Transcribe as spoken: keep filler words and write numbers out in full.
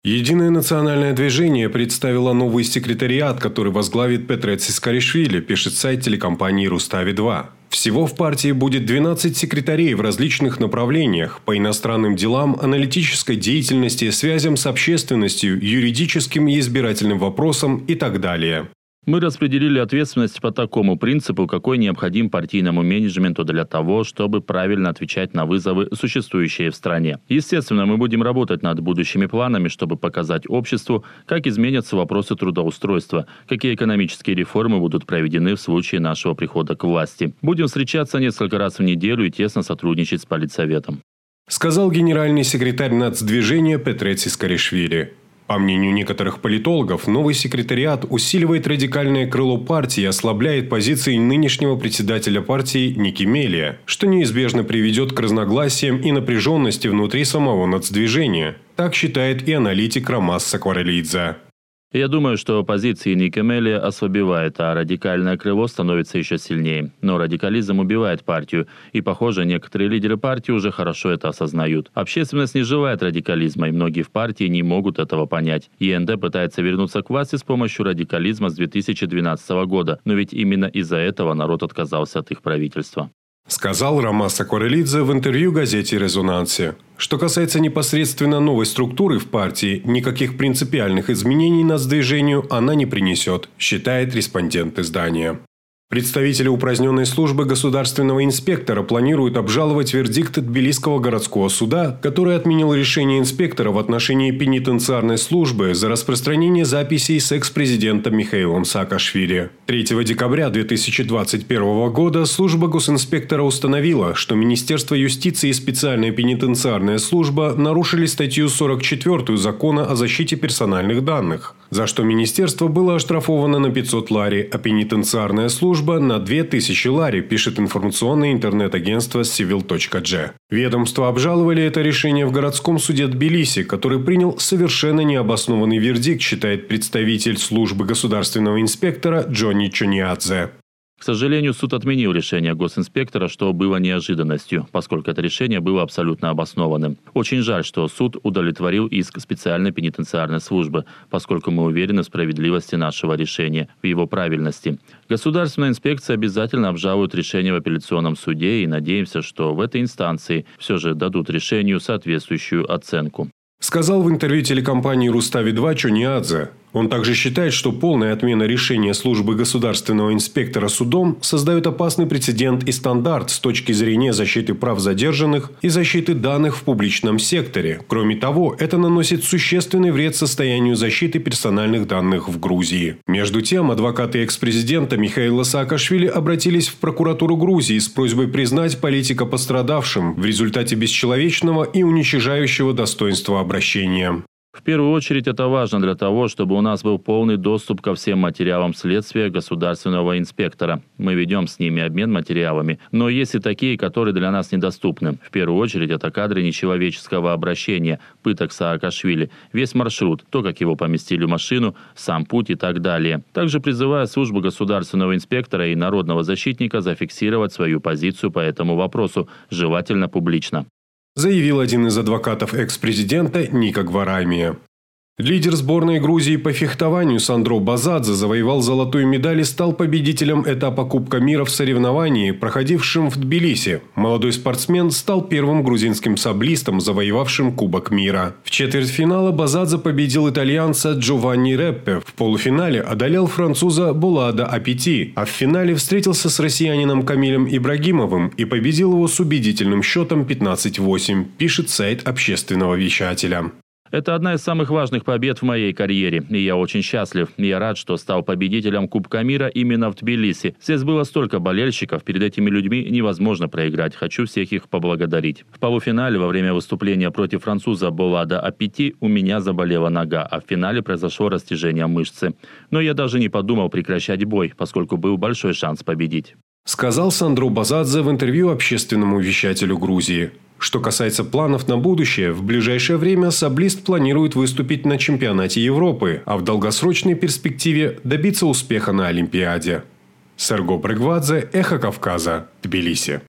Единое национальное движение представило новый секретариат, который возглавит Петрец Искаришвили, пишет сайт телекомпании Рустави два. Всего в партии будет двенадцать секретарей в различных направлениях – по иностранным делам, аналитической деятельности, связям с общественностью, юридическим и избирательным вопросам и так далее. Мы распределили ответственность по такому принципу, какой необходим партийному менеджменту для того, чтобы правильно отвечать на вызовы, существующие в стране. Естественно, мы будем работать над будущими планами, чтобы показать обществу, как изменятся вопросы трудоустройства, какие экономические реформы будут проведены в случае нашего прихода к власти. Будем встречаться несколько раз в неделю и тесно сотрудничать с Политсоветом. Сказал генеральный секретарь нацдвижения Петрец Искаришвили. По мнению некоторых политологов, новый секретариат усиливает радикальное крыло партии и ослабляет позиции нынешнего председателя партии Ники Мелия, что неизбежно приведет к разногласиям и напряженности внутри самого нацдвижения. Так считает и аналитик Ромас Сакварелидзе. Я думаю, что позиции Ники Мелия ослабевают, а радикальное крыло становится еще сильнее. Но радикализм убивает партию, и, похоже, некоторые лидеры партии уже хорошо это осознают. Общественность не желает радикализма, и многие в партии не могут этого понять. ЕНД пытается вернуться к власти с помощью радикализма с две тысячи двенадцатого года, но ведь именно из-за этого народ отказался от их правительства. Сказал Ромас Сакварелидзе в интервью газете «Резонансе». Что касается непосредственно новой структуры в партии, никаких принципиальных изменений нацдвижению она не принесет, считает респондент издания. Представители упраздненной службы государственного инспектора планируют обжаловать вердикт Тбилисского городского суда, который отменил решение инспектора в отношении пенитенциарной службы за распространение записей с экс-президентом Михаилом Саакашвили. третьего декабря две тысячи двадцать первого года служба госинспектора установила, что Министерство юстиции и специальная пенитенциарная служба нарушили статью сорок четвёртую Закона о защите персональных данных, за что министерство было оштрафовано на пятьсот лари, а пенитенциарная служба на две тысячи лари, пишет информационное интернет-агентство сивил точка джи. Ведомство обжаловали это решение в городском суде Тбилиси, который принял совершенно необоснованный вердикт, считает представитель службы государственного инспектора Джонни Чониадзе. К сожалению, суд отменил решение госинспектора, что было неожиданностью, поскольку это решение было абсолютно обоснованным. Очень жаль, что суд удовлетворил иск специальной пенитенциарной службы, поскольку мы уверены в справедливости нашего решения, в его правильности. Государственная инспекция обязательно обжалует решение в апелляционном суде и надеемся, что в этой инстанции все же дадут решению соответствующую оценку. Сказал в интервью телекомпании Рустави два Чониадзе. Он также считает, что полная отмена решения службы государственного инспектора судом создает опасный прецедент и стандарт с точки зрения защиты прав задержанных и защиты данных в публичном секторе. Кроме того, это наносит существенный вред состоянию защиты персональных данных в Грузии. Между тем, адвокаты экс-президента Михаила Саакашвили обратились в прокуратуру Грузии с просьбой признать политика пострадавшим в результате бесчеловечного и уничижающего достоинства обращения. В первую очередь это важно для того, чтобы у нас был полный доступ ко всем материалам следствия государственного инспектора. Мы ведем с ними обмен материалами, но есть и такие, которые для нас недоступны. В первую очередь это кадры нечеловеческого обращения, пыток Саакашвили, весь маршрут, то, как его поместили в машину, сам путь и так далее. Также призываю службу государственного инспектора и народного защитника зафиксировать свою позицию по этому вопросу, желательно публично. Заявил один из адвокатов экс-президента Ника Гварамия. Лидер сборной Грузии по фехтованию Сандро Базадзе завоевал золотую медаль и стал победителем этапа Кубка мира в соревновании, проходившем в Тбилиси. Молодой спортсмен стал первым грузинским саблистом, завоевавшим Кубок мира. В четвертьфинале Базадзе победил итальянца Джованни Реппе. В полуфинале одолел француза Булада Апити, а в финале встретился с россиянином Камилем Ибрагимовым и победил его с убедительным счетом пятнадцать восемь, пишет сайт общественного вещателя. Это одна из самых важных побед в моей карьере, и я очень счастлив. Я рад, что стал победителем Кубка мира именно в Тбилиси. Здесь было столько болельщиков, перед этими людьми невозможно проиграть. Хочу всех их поблагодарить. В полуфинале во время выступления против француза Булада Апити у меня заболела нога, а в финале произошло растяжение мышцы. Но я даже не подумал прекращать бой, поскольку был большой шанс победить. Сказал Сандро Базадзе в интервью общественному вещателю Грузии. Что касается планов на будущее, в ближайшее время саблист планирует выступить на чемпионате Европы, а в долгосрочной перспективе добиться успеха на Олимпиаде. Серго Брегвадзе, Эхо Кавказа, Тбилиси.